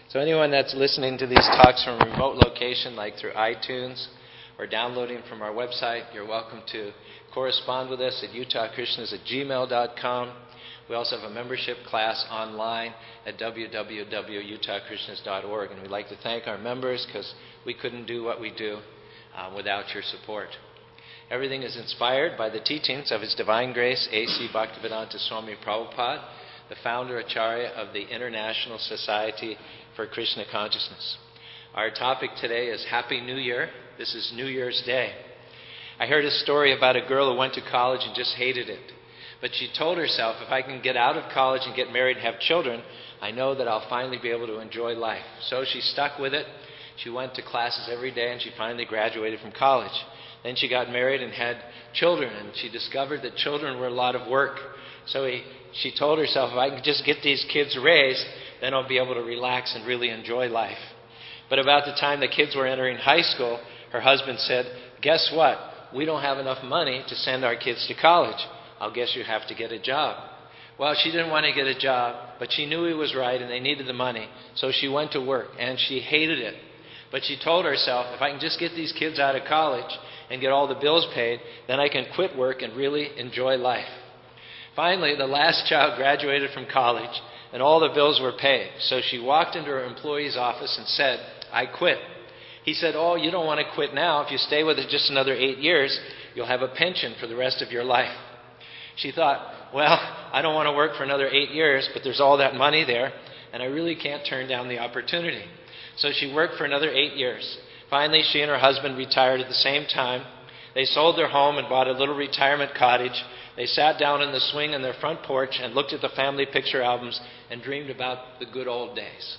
So anyone that's listening to these talks from a remote location, like through iTunes or downloading from our website, you're welcome to correspond with us at utahkrishnas@gmail.com. We also have a membership class online at www.utahkrishnas.org. And we'd like to thank our members because we couldn't do what we do without your support. Everything is inspired by the teachings of His Divine Grace, A.C. Bhaktivedanta Swami Prabhupada, the founder Acharya of the International Society for Krishna Consciousness. Our topic today is Happy New Year. This is New Year's Day. I heard a story about a girl who went to college and just hated it. But she told herself, if I can get out of college and get married and have children, I know that I'll finally be able to enjoy life. So she stuck with it. She went to classes every day and she finally graduated from college. Then she got married and had children, and she discovered that children were a lot of work. So she told herself, if I can just get these kids raised, then I'll be able to relax and really enjoy life. But about the time the kids were entering high school, her husband said, guess what? We don't have enough money to send our kids to college. I'll guess you have to get a job. Well, she didn't want to get a job, but she knew he was right and they needed the money. So she went to work, and she hated it. But she told herself, if I can just get these kids out of college and get all the bills paid, then I can quit work and really enjoy life. Finally, the last child graduated from college, and all the bills were paid. So she walked into her employee's office and said, I quit. He said, oh, you don't want to quit now. If you stay with it just another 8 years, you'll have a pension for the rest of your life. She thought, well, I don't want to work for another 8 years, but there's all that money there, and I really can't turn down the opportunity. So she worked for another 8 years. Finally, she and her husband retired at the same time. They sold their home and bought a little retirement cottage. They sat down in the swing on their front porch and looked at the family picture albums and dreamed about the good old days.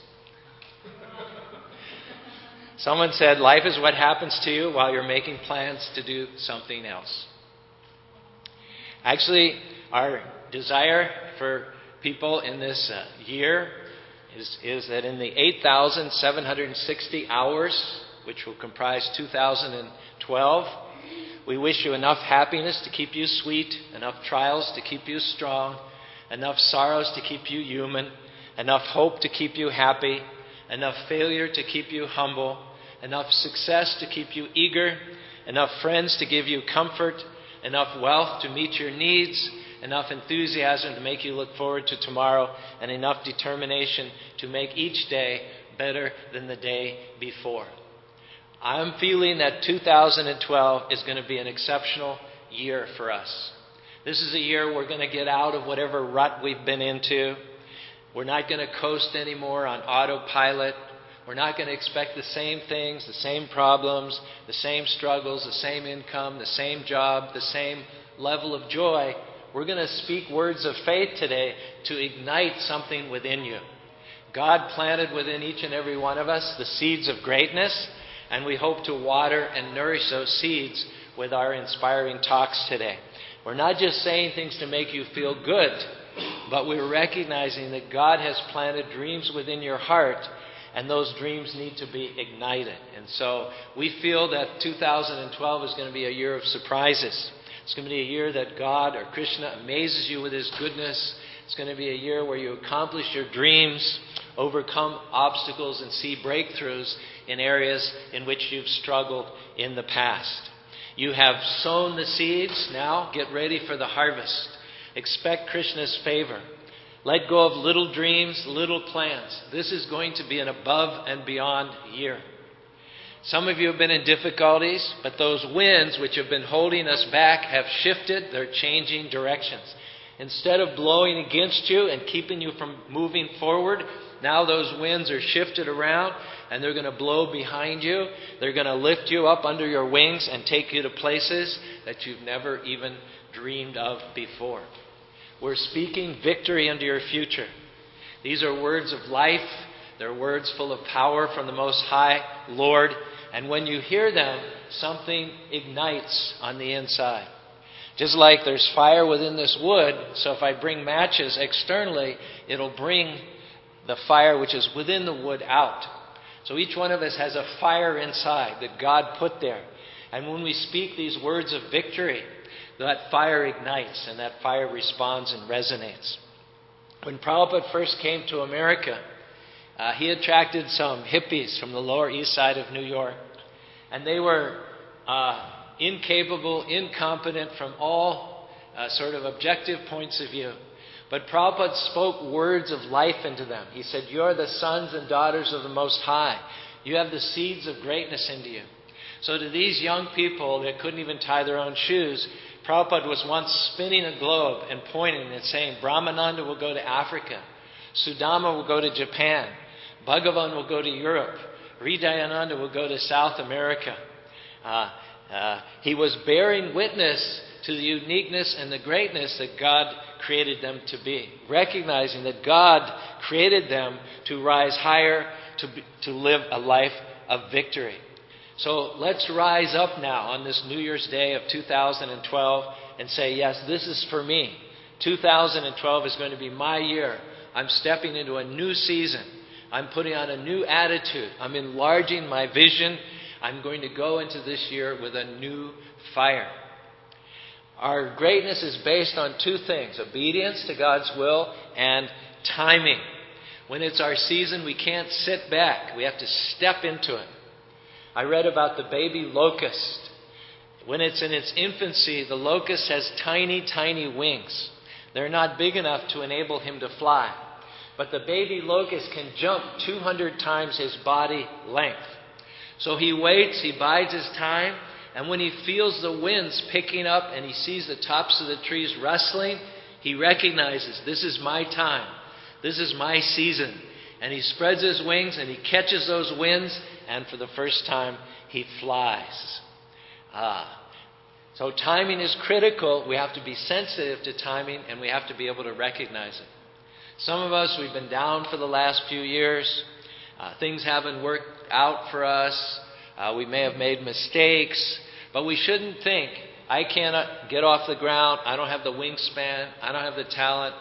Someone said, life is what happens to you while you're making plans to do something else. Actually, our desire for people in this year is that in the 8,760 hours, which will comprise 2012, we wish you enough happiness to keep you sweet, enough trials to keep you strong, enough sorrows to keep you human, enough hope to keep you happy, enough failure to keep you humble, enough success to keep you eager, enough friends to give you comfort, enough wealth to meet your needs, enough enthusiasm to make you look forward to tomorrow, and enough determination to make each day better than the day before. I'm feeling that 2012 is going to be an exceptional year for us. This is a year we're going to get out of whatever rut we've been into. We're not going to coast anymore on autopilot. We're not going to expect the same things, the same problems, the same struggles, the same income, the same job, the same level of joy. We're going to speak words of faith today to ignite something within you. God planted within each and every one of us the seeds of greatness, and we hope to water and nourish those seeds with our inspiring talks today. We're not just saying things to make you feel good, but we're recognizing that God has planted dreams within your heart, and those dreams need to be ignited. And so we feel that 2012 is going to be a year of surprises. It's going to be a year that God or Krishna amazes you with His goodness. It's going to be a year where you accomplish your dreams, overcome obstacles, and see breakthroughs in areas in which you've struggled in the past. You have sown the seeds. Now get ready for the harvest. Expect Krishna's favor. Let go of little dreams, little plans. This is going to be an above and beyond year. Some of you have been in difficulties, but those winds which have been holding us back have shifted. They're changing directions. Instead of blowing against you and keeping you from moving forward, now those winds are shifted around and they're going to blow behind you. They're going to lift you up under your wings and take you to places that you've never even dreamed of before. We're speaking victory into your future. These are words of life. They're words full of power from the Most High Lord. And when you hear them, something ignites on the inside. Just like there's fire within this wood, so if I bring matches externally, it'll bring the fire which is within the wood out. So each one of us has a fire inside that God put there. And when we speak these words of victory, that fire ignites and that fire responds and resonates. When Prabhupada first came to America, he attracted some hippies from the Lower East Side of New York. And they were incapable, incompetent from all sort of objective points of view. But Prabhupada spoke words of life into them. He said, "You're the sons and daughters of the Most High. You have the seeds of greatness into you." So to these young people that couldn't even tie their own shoes, Prabhupada was once spinning a globe and pointing and saying, Brahmananda will go to Africa. Sudama will go to Japan. Bhagavan will go to Europe. Hridayananda will go to South America. He was bearing witness to the uniqueness and the greatness that God created them to be, recognizing that God created them to rise higher, to live a life of victory. So let's rise up now on this New Year's Day of 2012 and say, yes, this is for me. 2012 is going to be my year. I'm stepping into a new season. I'm putting on a new attitude. I'm enlarging my vision. I'm going to go into this year with a new fire. Our greatness is based on two things: obedience to God's will and timing. When it's our season, we can't sit back. We have to step into it. I read about the baby locust. When it's in its infancy, the locust has tiny, tiny wings. They're not big enough to enable him to fly. But the baby locust can jump 200 times his body length. So he waits, he bides his time, and when he feels the winds picking up and he sees the tops of the trees rustling, he recognizes, this is my time. This is my season. And he spreads his wings and he catches those winds, and for the first time, he flies. So timing is critical. We have to be sensitive to timing, and we have to be able to recognize it. Some of us, we've been down for the last few years. Things haven't worked out for us. We may have made mistakes, but we shouldn't think, I cannot get off the ground. I don't have the wingspan. I don't have the talent.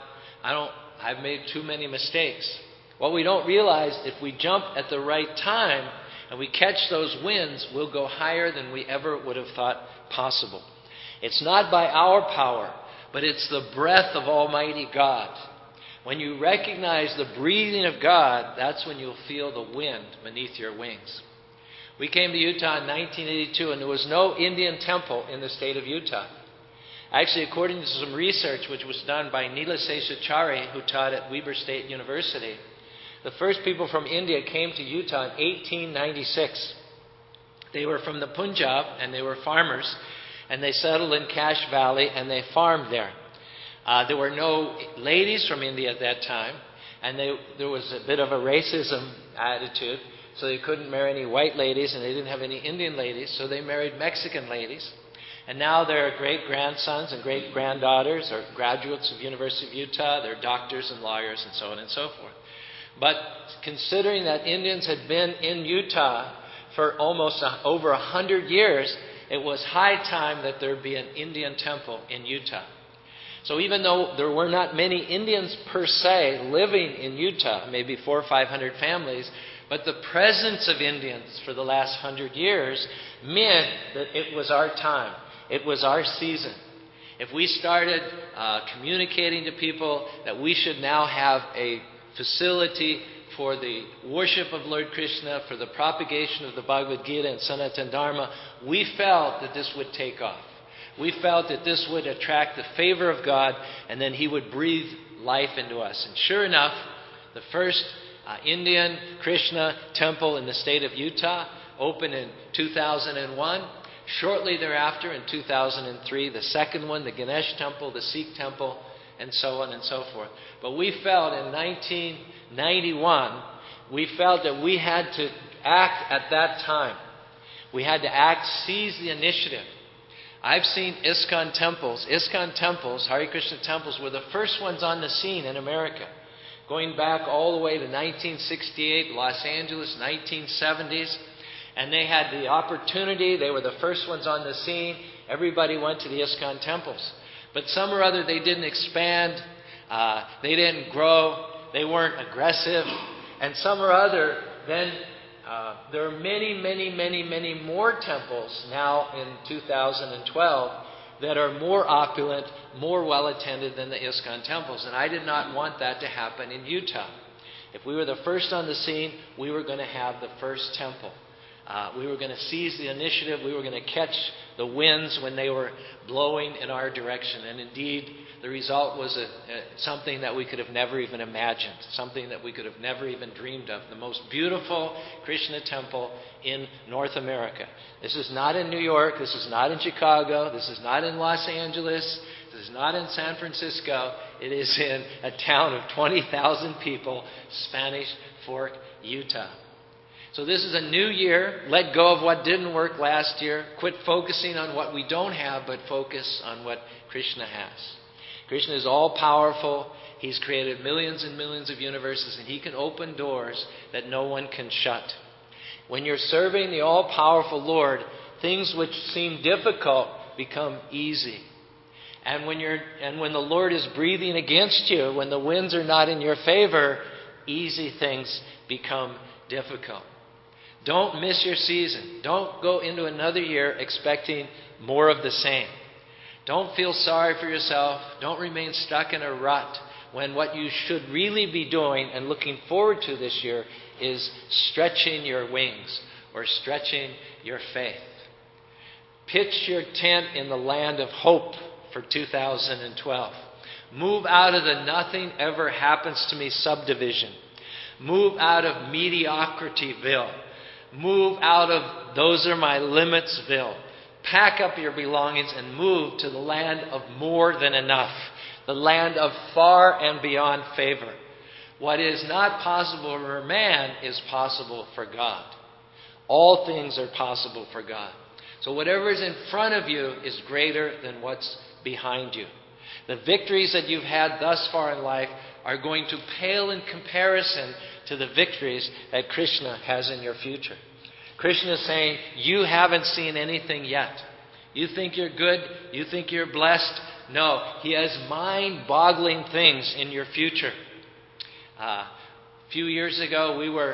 I've made too many mistakes. What we don't realize, if we jump at the right time and we catch those winds, we'll go higher than we ever would have thought possible. It's not by our power, but it's the breath of Almighty God. When you recognize the breathing of God, that's when you'll feel the wind beneath your wings. We came to Utah in 1982, and there was no Indian temple in the state of Utah. Actually, according to some research which was done by Neela Seshachari, who taught at Weber State University, the first people from India came to Utah in 1896. They were from the Punjab, and they were farmers, and they settled in Cache Valley, and they farmed there. There were no ladies from India at that time, and there was a bit of a racism attitude, so they couldn't marry any white ladies, and they didn't have any Indian ladies, so they married Mexican ladies. And now they're great-grandsons and great-granddaughters or graduates of University of Utah. They're doctors and lawyers and so on and so forth. But considering that Indians had been in Utah for almost over 100 years, it was high time that there be an Indian temple in Utah. So even though there were not many Indians per se living in Utah, maybe 400 or 500 families, but the presence of Indians for the last 100 years meant that it was our time. It was our season. If we started communicating to people that we should now have a facility for the worship of Lord Krishna, for the propagation of the Bhagavad Gita and Sanatana Dharma, we felt that this would take off. We felt that this would attract the favor of God, and then He would breathe life into us. And sure enough, the first Indian Krishna temple in the state of Utah opened in 2001. Shortly thereafter, in 2003, the second one, the Ganesh temple, the Sikh temple, and so on and so forth. But we felt in 1991, we felt that we had to act at that time. We had to act, seize the initiative. I've seen ISKCON temples. ISKCON temples, Hare Krishna temples, were the first ones on the scene in America. Going back all the way to 1968, Los Angeles, 1970s. And they had the opportunity. They were the first ones on the scene. Everybody went to the ISKCON temples. But some or other, they didn't expand. They didn't grow. They weren't aggressive. And some or other, then there are many, many, many, many more temples now in 2012 that are more opulent, more well-attended than the ISKCON temples. And I did not want that to happen in Utah. If we were the first on the scene, we were going to have the first temple. We were going to seize the initiative. We were going to catch the winds when they were blowing in our direction. And indeed, the result was something that we could have never even imagined, something that we could have never even dreamed of. The most beautiful Krishna temple in North America. This is not in New York. This is not in Chicago. This is not in Los Angeles. This is not in San Francisco. It is in a town of 20,000 people, Spanish Fork, Utah. So this is a new year. Let go of what didn't work last year. Quit focusing on what we don't have, but focus on what Krishna has. Krishna is all-powerful. He's created millions and millions of universes, and He can open doors that no one can shut. When you're serving the all-powerful Lord, things which seem difficult become easy. And when the Lord is breathing against you, when the winds are not in your favor, easy things become difficult. Don't miss your season. Don't go into another year expecting more of the same. Don't feel sorry for yourself. Don't remain stuck in a rut when what you should really be doing and looking forward to this year is stretching your wings or stretching your faith. Pitch your tent in the land of hope for 2012. Move out of the nothing ever happens to me subdivision. Move out of mediocrityville. Move out of those are my limitsville. Pack up your belongings and move to the land of more than enough. The land of far and beyond favor. What is not possible for man is possible for God. All things are possible for God. So whatever is in front of you is greater than what's behind you. The victories that you've had thus far in life are going to pale in comparison to the victories that Krishna has in your future. Krishna is saying, you haven't seen anything yet. You think you're good? You think you're blessed? No, He has mind-boggling things in your future. A few years ago, we were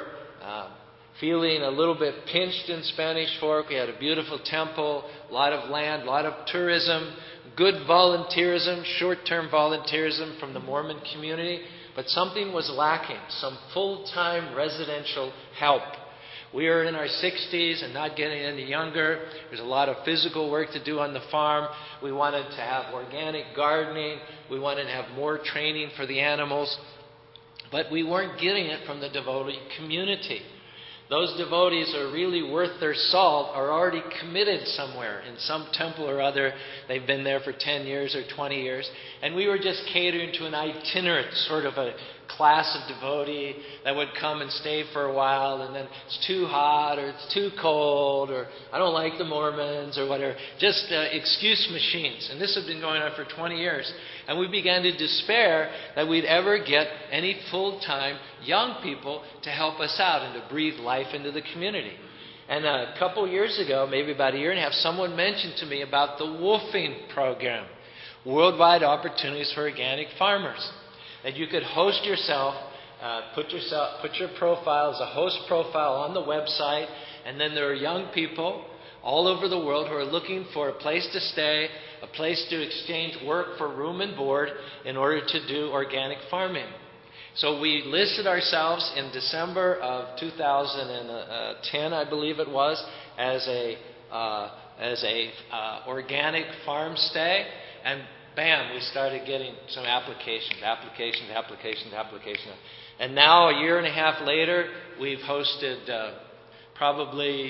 feeling a little bit pinched in Spanish Fork. We had a beautiful temple, a lot of land, a lot of tourism, good volunteerism, short-term volunteerism from the Mormon community. But something was lacking, some full-time residential help. We are in our 60s and not getting any younger. There's a lot of physical work to do on the farm. We wanted to have organic gardening. We wanted to have more training for the animals. But we weren't getting it from the devotee community. Those devotees are really worth their salt, are already committed somewhere in some temple or other. They've been there for 10 years or 20 years. And we were just catering to an itinerant sort of a class of devotee that would come and stay for a while, and then it's too hot or it's too cold or I don't like the Mormons or whatever. Just excuse machines. And this had been going on for 20 years. And we began to despair that we'd ever get any full-time young people to help us out and to breathe life into the community. And a couple years ago, maybe about a year and a half, someone mentioned to me about the WOOFing program, Worldwide Opportunities for Organic Farmers. That you could host yourself, put your profile as a host profile on the website, and then there are young people all over the world who are looking for a place to stay, a place to exchange work for room and board in order to do organic farming. So we listed ourselves in December of 2010, I believe it was, as a organic farm stay, and bam, we started getting some applications. And now, a year and a half later, we've hosted probably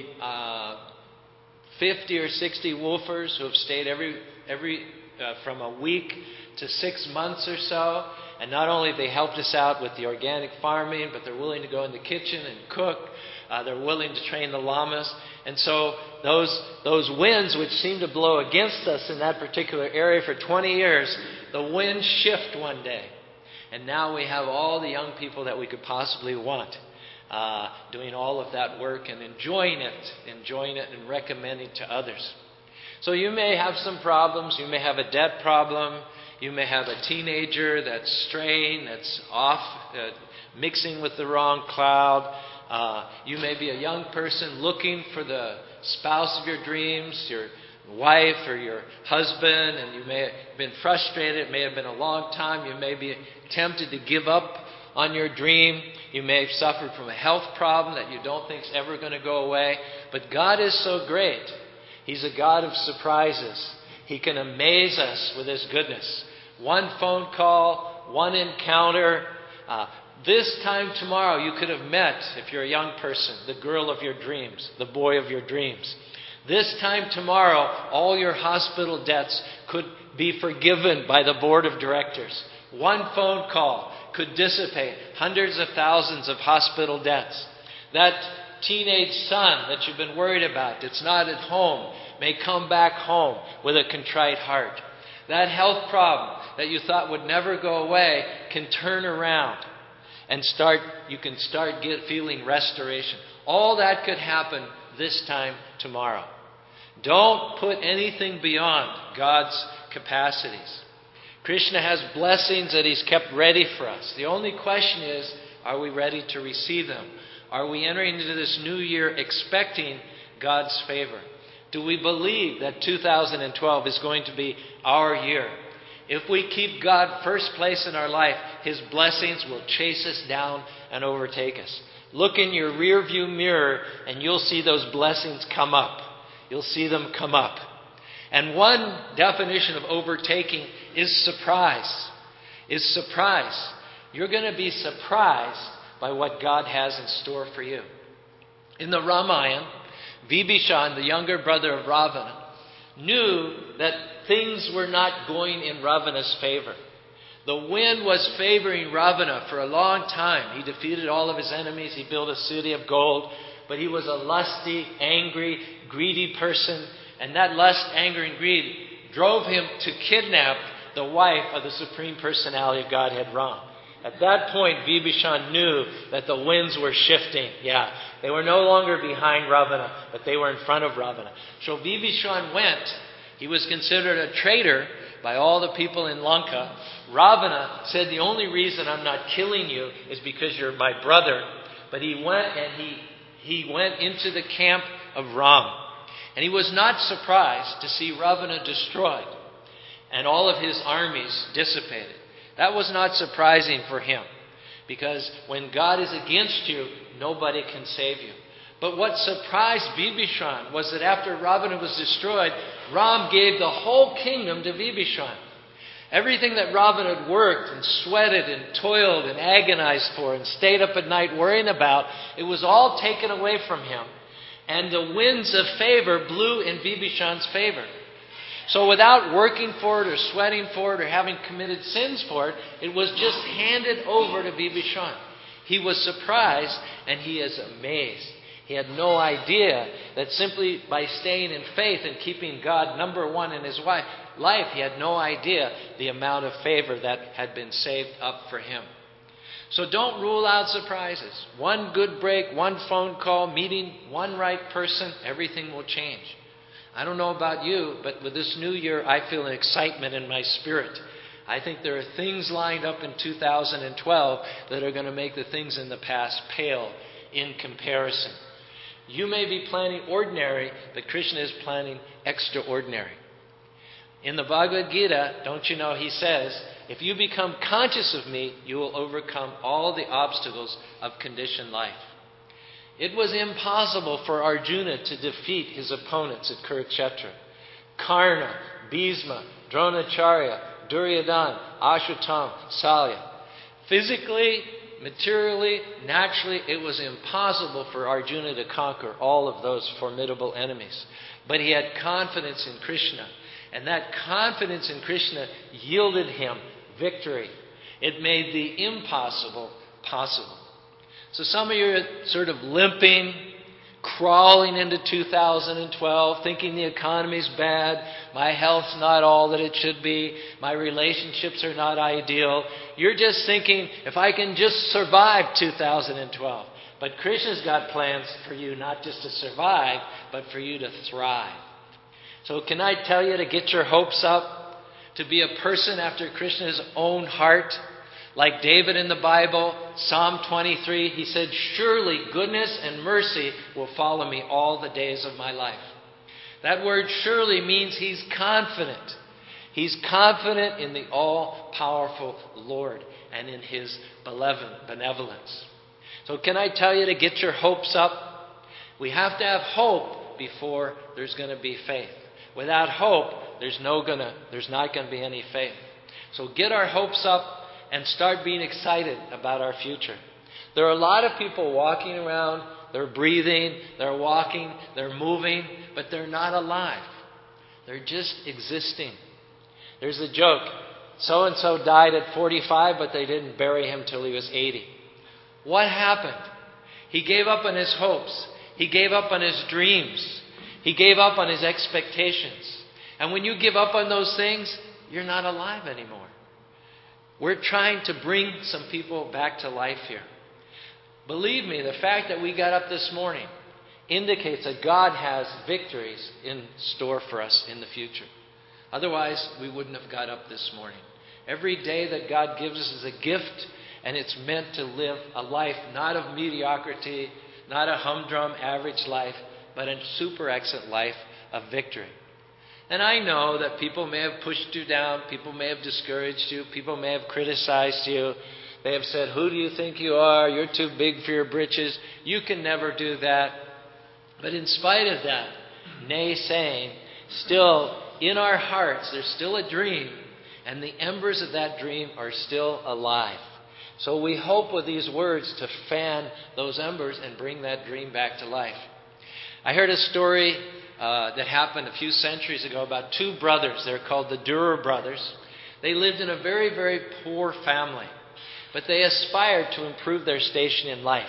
50 or 60 woofers who have stayed every from a week to 6 months or so. And not only have they helped us out with the organic farming, but they're willing to go in the kitchen and cook. They're willing to train the llamas. And so those winds which seem to blow against us in that particular area for 20 years, the winds shift one day. And now we have all the young people that we could possibly want doing all of that work and enjoying it and recommending to others. So you may have some problems. You may have a debt problem. You may have a teenager that's straying, that's off, mixing with the wrong crowd. You may be a young person looking for the spouse of your dreams, your wife or your husband, and you may have been frustrated. It may have been a long time. You may be tempted to give up on your dream. You may have suffered from a health problem that you don't think is ever going to go away. But God is so great. He's a God of surprises. He can amaze us with His goodness. One phone call, one encounter. This time tomorrow you could have met, if you're a young person, the girl of your dreams, the boy of your dreams. This time tomorrow, all your hospital debts could be forgiven by the board of directors. One phone call could dissipate hundreds of thousands of hospital debts. That teenage son that you've been worried about that's not at home may come back home with a contrite heart. That health problem that you thought would never go away can turn around and you can start feeling restoration. All that could happen this time tomorrow. Don't put anything beyond God's capacities. Krishna has blessings that He's kept ready for us. The only question is, are we ready to receive them? Are we entering into this new year expecting God's favor? Do we believe that 2012 is going to be our year? If we keep God first place in our life, His blessings will chase us down and overtake us. Look in your rear view mirror and you'll see those blessings come up. You'll see them come up. And one definition of overtaking is surprise. You're going to be surprised by what God has in store for you. In the Ramayana, Vibhishan, the younger brother of Ravana, knew that things were not going in Ravana's favor. The wind was favoring Ravana for a long time. He defeated all of his enemies. He built a city of gold. But he was a lusty, angry, greedy person. And that lust, anger, and greed drove him to kidnap the wife of the Supreme Personality of Godhead, Ram. At that point, Vibhishan knew that the winds were shifting. Yeah, they were no longer behind Ravana, but they were in front of Ravana. So Vibhishan went. He was considered a traitor by all the people in Lanka. Ravana said, the only reason I'm not killing you is because you're my brother. But he went and he went into the camp of Ram. And he was not surprised to see Ravana destroyed and all of his armies dissipated. That was not surprising for him, because when God is against you, nobody can save you. But what surprised Vibhishan was that after Ravana was destroyed, Ram gave the whole kingdom to Vibhishan. Everything that Ravana had worked and sweated and toiled and agonized for and stayed up at night worrying about, it was all taken away from him. And the winds of favor blew in Vibhishan's favor. So without working for it or sweating for it or having committed sins for it, it was just handed over to Vibhishan. He was surprised and he is amazed. He had no idea that simply by staying in faith and keeping God number one in his life, he had no idea the amount of favor that had been saved up for him. So don't rule out surprises. One good break, one phone call, meeting one right person, everything will change. I don't know about you, but with this new year, I feel an excitement in my spirit. I think there are things lined up in 2012 that are going to make the things in the past pale in comparison. You may be planning ordinary, but Krishna is planning extraordinary. In the Bhagavad Gita, don't you know, he says, if you become conscious of me, you will overcome all the obstacles of conditioned life. It was impossible for Arjuna to defeat his opponents at Kurukshetra. Karna, Bhisma, Dronacharya, Duryodhana, Ashwatthama, Salya. Physically, materially, naturally, it was impossible for Arjuna to conquer all of those formidable enemies. But he had confidence in Krishna. And that confidence in Krishna yielded him victory. It made the impossible possible. So some of you are sort of limping, crawling into 2012, thinking the economy's bad, my health's not all that it should be, my relationships are not ideal. You're just thinking, if I can just survive 2012. But Krishna's got plans for you not just to survive, but for you to thrive. So can I tell you to get your hopes up, to be a person after Krishna's own heart? Like David in the Bible, Psalm 23, he said, surely goodness and mercy will follow me all the days of my life. That word surely means he's confident. He's confident in the all-powerful Lord. and in His benevolence. So can I tell you to get your hopes up? We have to have hope before there's going to be faith. Without hope, there's not going to be any faith. So get our hopes up and start being excited about our future. There are a lot of people walking around, they're breathing, they're walking, they're moving, but they're not alive. They're just existing. There's a joke. So-and-so died at 45, but they didn't bury him till he was 80. What happened? He gave up on his hopes. He gave up on his dreams. He gave up on his expectations. And when you give up on those things, you're not alive anymore. We're trying to bring some people back to life here. Believe me, the fact that we got up this morning indicates that God has victories in store for us in the future. Otherwise, we wouldn't have got up this morning. Every day that God gives us is a gift, and it's meant to live a life not of mediocrity, not a humdrum average life, but a super excellent life of victory. And I know that people may have pushed you down, people may have discouraged you, people may have criticized you. They have said, "Who do you think you are? You're too big for your britches. You can never do that." But in spite of that naysaying, still in our hearts, there's still a dream, and the embers of that dream are still alive. So we hope with these words to fan those embers and bring that dream back to life. I heard a story that happened a few centuries ago about two brothers. They're called the Dürer brothers. They lived in a very, very poor family, but they aspired to improve their station in life.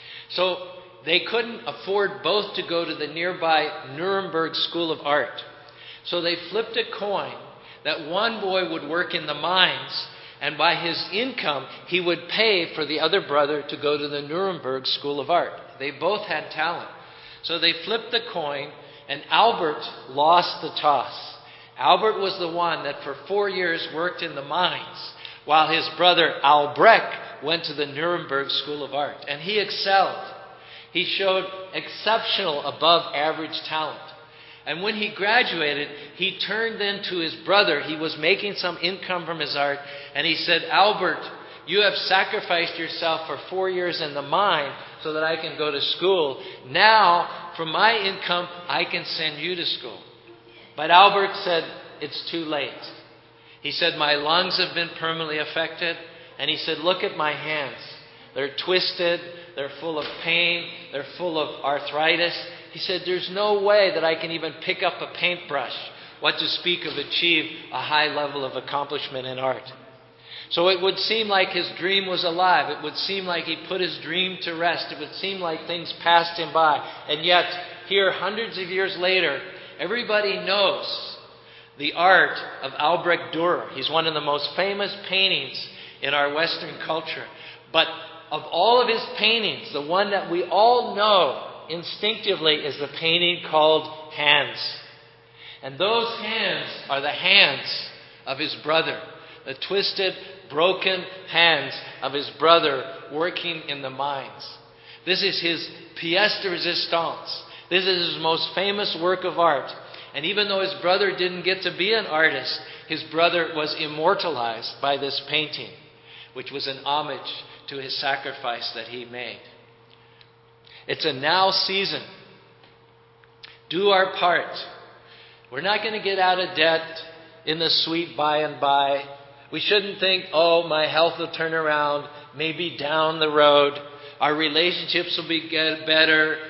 So they couldn't afford both to go to the nearby Nuremberg School of Art. So they flipped a coin that one boy would work in the mines, and by his income, he would pay for the other brother to go to the Nuremberg School of Art. They both had talent. So they flipped the coin, and Albert lost the toss. Albert was the one that for 4 years worked in the mines, while his brother Albrecht went to the Nuremberg School of Art. And he excelled. He showed exceptional above average talent. And when he graduated, he turned then to his brother. He was making some income from his art. And he said, "Albert, you have sacrificed yourself for 4 years in the mine so that I can go to school. Now, from my income, I can send you to school." But Albert said, "It's too late." He said, "My lungs have been permanently affected." And he said, "Look at my hands. They're twisted. They're full of pain. They're full of arthritis." He said, "There's no way that I can even pick up a paintbrush, what to speak of achieve a high level of accomplishment in art." So it would seem like his dream was alive. It would seem like he put his dream to rest. It would seem like things passed him by. And yet, here, hundreds of years later, everybody knows the art of Albrecht Dürer. He's one of the most famous paintings in our Western culture. But of all of his paintings, the one that we all know instinctively is the painting called Hands. And those hands are the hands of his brother. The twisted, broken hands of his brother working in the mines. This is his pièce de résistance. This is his most famous work of art. And even though his brother didn't get to be an artist, his brother was immortalized by this painting, which was an homage to his sacrifice that he made. It's a now season. Do our part. We're not going to get out of debt in the sweet by and by. We shouldn't think, "Oh, my health will turn around, maybe down the road. Our relationships will be better,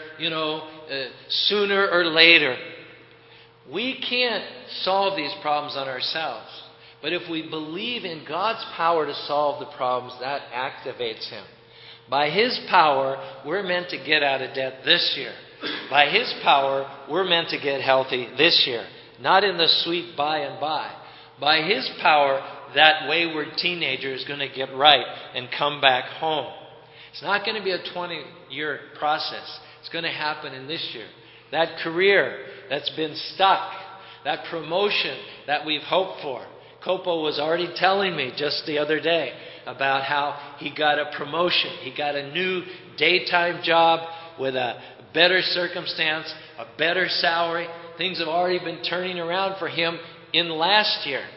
sooner or later." We can't solve these problems on ourselves. But if we believe in God's power to solve the problems, that activates Him. By His power, we're meant to get out of debt this year. By His power, we're meant to get healthy this year. Not in the sweet by and by. By His power, that wayward teenager is going to get right and come back home. It's not going to be a 20-year process. It's going to happen in this year. That career that's been stuck, that promotion that we've hoped for. Copo was already telling me just the other day about how he got a promotion. He got a new daytime job with a better circumstance, a better salary. Things have already been turning around for him in last year.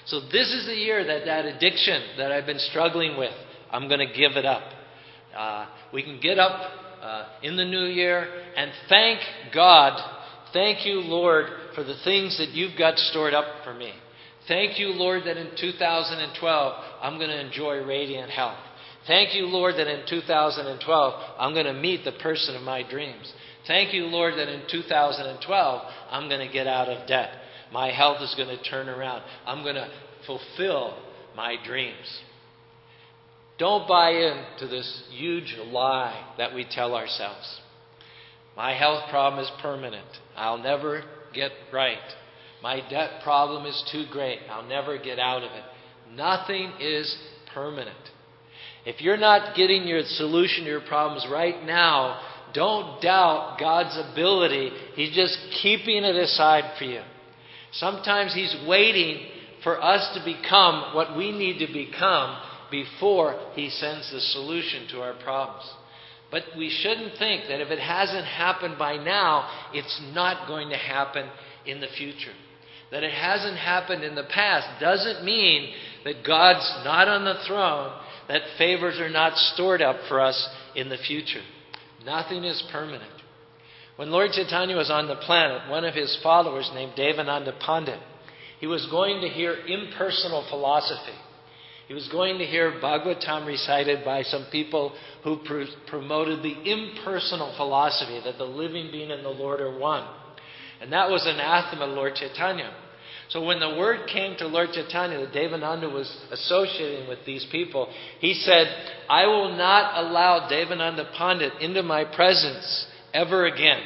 So this is the year that addiction that I've been struggling with, I'm going to give it up. We can get up in the new year and thank God. Thank you, Lord, for the things that you've got stored up for me. Thank you, Lord, that in 2012 I'm going to enjoy radiant health. Thank you, Lord, that in 2012 I'm going to meet the person of my dreams. Thank you, Lord, that in 2012 I'm going to get out of debt. My health is going to turn around. I'm going to fulfill my dreams. Don't buy into this huge lie that we tell ourselves. My health problem is permanent. I'll never get right. My debt problem is too great. I'll never get out of it. Nothing is permanent. If you're not getting your solution to your problems right now, don't doubt God's ability. He's just keeping it aside for you. Sometimes He's waiting for us to become what we need to become before He sends the solution to our problems. But we shouldn't think that if it hasn't happened by now, it's not going to happen in the future. That it hasn't happened in the past doesn't mean that God's not on the throne, that favors are not stored up for us in the future. Nothing is permanent. When Lord Chaitanya was on the planet, one of his followers named Devananda Pandit, he was going to hear impersonal philosophy. He was going to hear Bhagavatam recited by some people who promoted the impersonal philosophy that the living being and the Lord are one. And that was anathema to Lord Chaitanya. So when the word came to Lord Chaitanya that Devananda was associating with these people, he said, I will not allow Devananda Pandit into my presence ever again.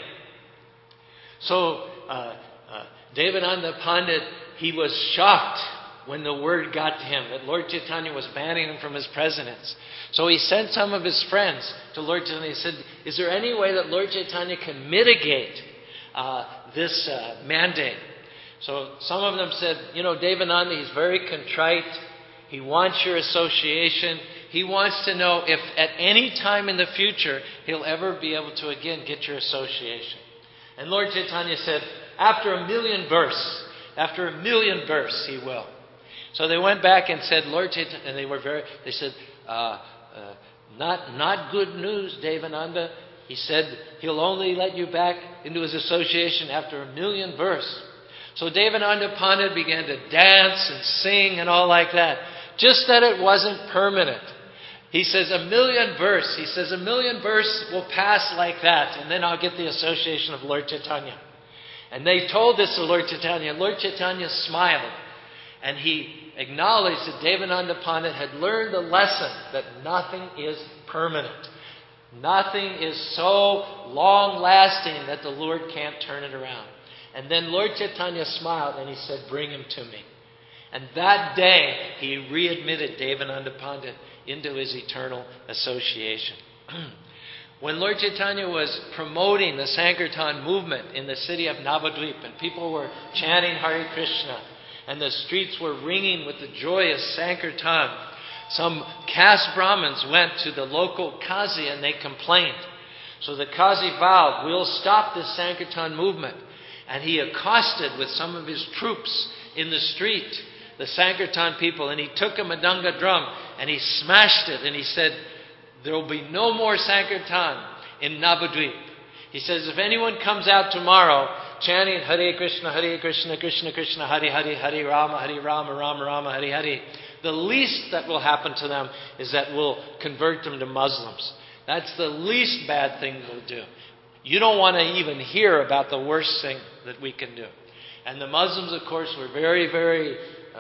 So Devananda Pandit, he was shocked when the word got to him that Lord Chaitanya was banning him from his presence. So he sent some of his friends to Lord Chaitanya. He said, is there any way that Lord Chaitanya can mitigate this mandate? So some of them said, Devananda, he's very contrite. He wants your association. He wants to know if at any time in the future he'll ever be able to again get your association. And Lord Chaitanya said, after 1,000,000 births, he will. So they went back and said, Lord Chaitanya, and they said, not good news, Devananda. He said he'll only let you back into his association after 1,000,000 births. So Devananda Pandit began to dance and sing and all like that. Just that it wasn't permanent. He says 1,000,000 births. He says 1,000,000 births will pass like that, and then I'll get the association of Lord Chaitanya. And they told this to Lord Chaitanya. Lord Chaitanya smiled, and he acknowledged that Devananda Pandit had learned the lesson that nothing is permanent. Nothing is so long-lasting that the Lord can't turn it around. And then Lord Chaitanya smiled and he said, bring him to me. And that day he readmitted Devananda Pandit into his eternal association. When Lord Chaitanya was promoting the Sankirtan movement in the city of Navadvip, and people were chanting Hare Krishna, and the streets were ringing with the joyous Sankirtan, some caste Brahmins went to the local Qazi and they complained. So the Qazi vowed, we'll stop this Sankirtan movement. And he accosted with some of his troops in the street, the Sankirtan people, and he took a Madanga drum and he smashed it and he said, there will be no more Sankirtan in Navadvip. He says, if anyone comes out tomorrow chanting Hare Krishna, Krishna Krishna, Hare Hare, Hare Rama, Rama Rama, Hare Hare, the least that will happen to them is that we'll convert them to Muslims. That's the least bad thing we'll do. You don't want to even hear about the worst thing that we can do. And the Muslims, of course, were very, very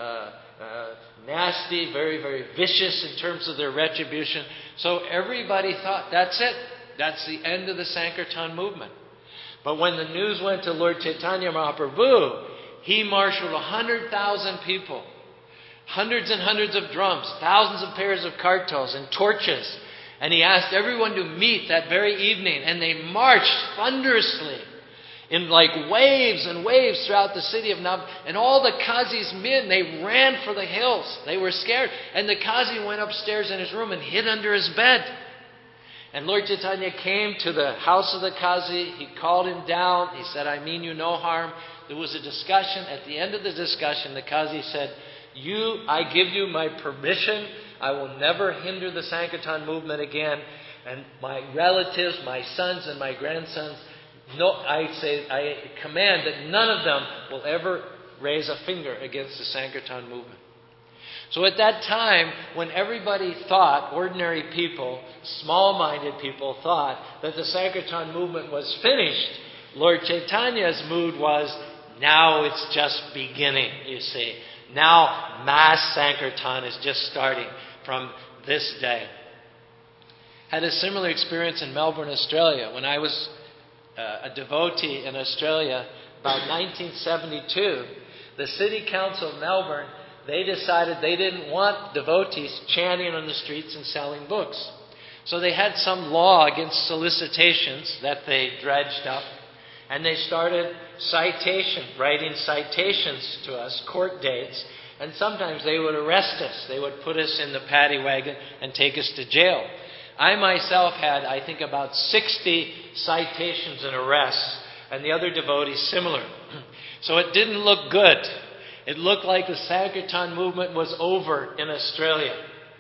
nasty, very, very vicious in terms of their retribution. So everybody thought, that's it. That's the end of the Sankirtan movement. But when the news went to Lord Chaitanya Mahaprabhu, he marshaled 100,000 people, hundreds and hundreds of drums, thousands of pairs of kartals and torches. And he asked everyone to meet that very evening. And they marched thunderously in like waves and waves throughout the city of Nav. And all the Qazi's men, they ran for the hills. They were scared. And the Qazi went upstairs in his room and hid under his bed. And Lord Chaitanya came to the house of the Qazi. He called him down. He said, I mean you no harm. There was a discussion. At the end of the discussion, the Qazi said, I give you my permission. I will never hinder the Sankirtan movement again. And my relatives, my sons and my grandsons, I command that none of them will ever raise a finger against the Sankirtan movement. So at that time, when everybody thought, ordinary people, small-minded people thought that the Sankirtan movement was finished, Lord Chaitanya's mood was, now it's just beginning, you see. Now mass Sankirtan is just starting from this day. Had a similar experience in Melbourne, Australia. When I was a devotee in Australia, about 1972, the City Council of Melbourne, they decided they didn't want devotees chanting on the streets and selling books. So they had some law against solicitations that they dredged up. And they started writing citations to us, court dates. And sometimes they would arrest us. They would put us in the paddy wagon and take us to jail. I myself had, I think, about 60 citations and arrests. And the other devotees similar. So it didn't look good. It looked like the Sankirtan movement was over in Australia.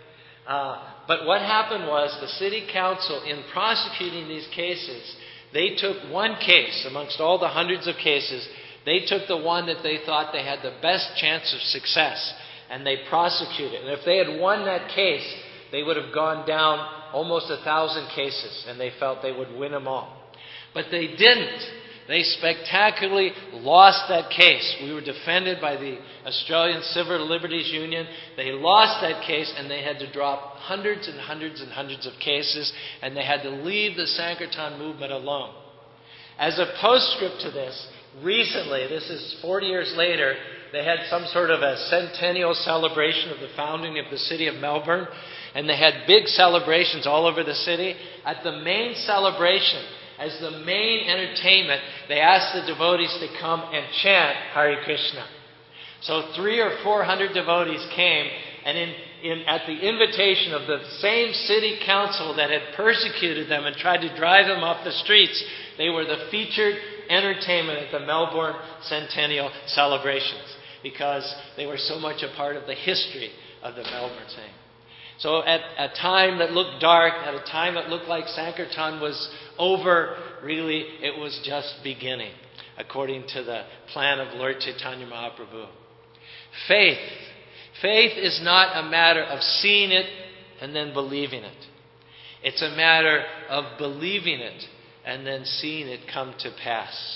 But what happened was the City Council, in prosecuting these cases, they took one case amongst all the hundreds of cases. They took the one that they thought they had the best chance of success, and they prosecuted. And if they had won that case, they would have gone down almost 1,000 cases, and they felt they would win them all. But they didn't. They spectacularly lost that case. We were defended by the Australian Civil Liberties Union. They lost that case, and they had to drop hundreds and hundreds and hundreds of cases, and they had to leave the Sankirtan movement alone. As a postscript to this, recently, this is 40 years later, they had some sort of a centennial celebration of the founding of the city of Melbourne, and they had big celebrations all over the city. At the main celebration, as the main entertainment, they asked the devotees to come and chant Hare Krishna. So 300 or 400 devotees came, and at the invitation of the same city council that had persecuted them and tried to drive them off the streets, they were the featured entertainment at the Melbourne Centennial celebrations because they were so much a part of the history of the Melbourne thing. So at a time that looked dark, at a time that looked like Sankirtan was over, really it was just beginning, according to the plan of Lord Chaitanya Mahaprabhu. Faith. Faith is not a matter of seeing it and then believing it. It's a matter of believing it and then seeing it come to pass.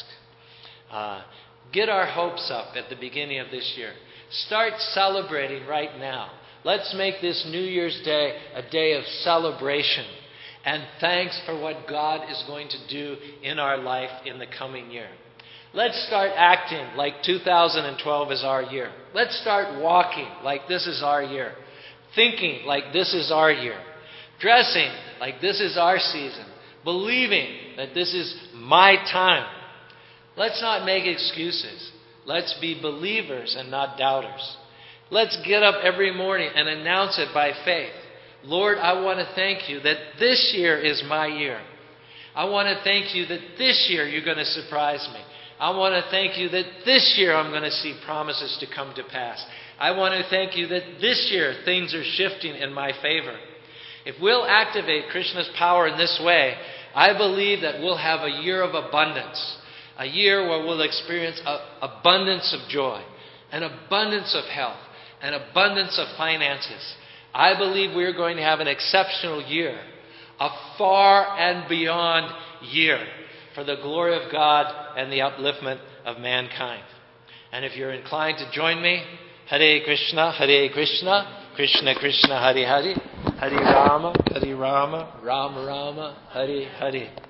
Get our hopes up at the beginning of this year. Start celebrating right now. Let's make this New Year's Day a day of celebration and thanks for what God is going to do in our life in the coming year. Let's start acting like 2012 is our year. Let's start walking like this is our year. Thinking like this is our year. Dressing like this is our season. Believing that this is my time. Let's not make excuses. Let's be believers and not doubters. Let's get up every morning and announce it by faith. Lord, I want to thank you that this year is my year. I want to thank you that this year you're going to surprise me. I want to thank you that this year I'm going to see promises to come to pass. I want to thank you that this year things are shifting in my favor. If we'll activate Krishna's power in this way, I believe that we'll have a year of abundance. A year where we'll experience abundance of joy, an abundance of health, an abundance of finances. I believe we're going to have an exceptional year, a far and beyond year for the glory of God and the upliftment of mankind. And if you're inclined to join me, Hare Krishna, Krishna Krishna, Hare Hare, Hare Rama, Rama Rama, Hare Hare.